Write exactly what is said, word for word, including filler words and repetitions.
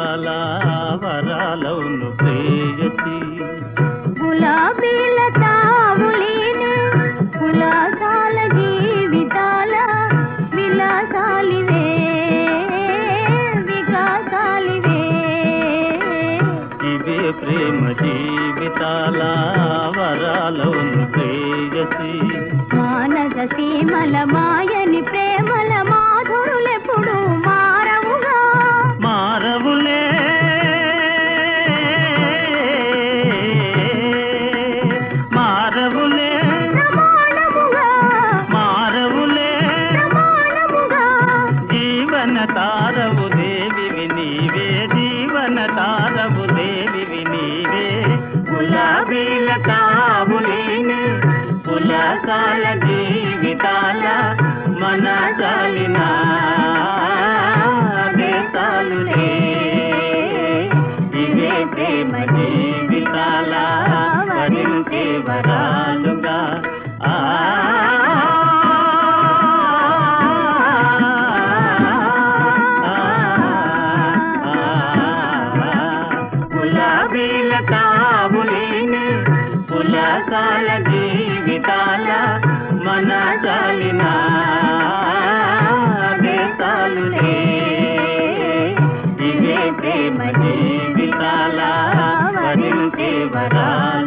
జీవితాల వరాలవును ప్రేయసి. గులాబీల తావులేని కులాసాల జీవితాల విలాసాలివే వికాసాలివే. ఇవే ప్రేమ జీవితాల వరాలవును ప్రేయసి. మానస సీమల మాయని ప్రేమల మాధురులెప్పుడు మారవుగా మారవులే మారవులే ప్రమాణముగా మారవులే ప్రమాణముగా. జీవన తారవు దేవివి నీవే, జీవన తారవు దేవివి నీవే. గులాబీల తావులేని కులాసాల జీవితాల మన చాలిన దేశాలులే. ఇవే ప్రేమ జీవితాల వరించే వరాలుగా. ఆ గులాబీల తావులేని కులాసాల జీవితాల మన చాలిన దేశాలులే. ఇవే ప్రేమ జీవితాల వరించే వరాలు.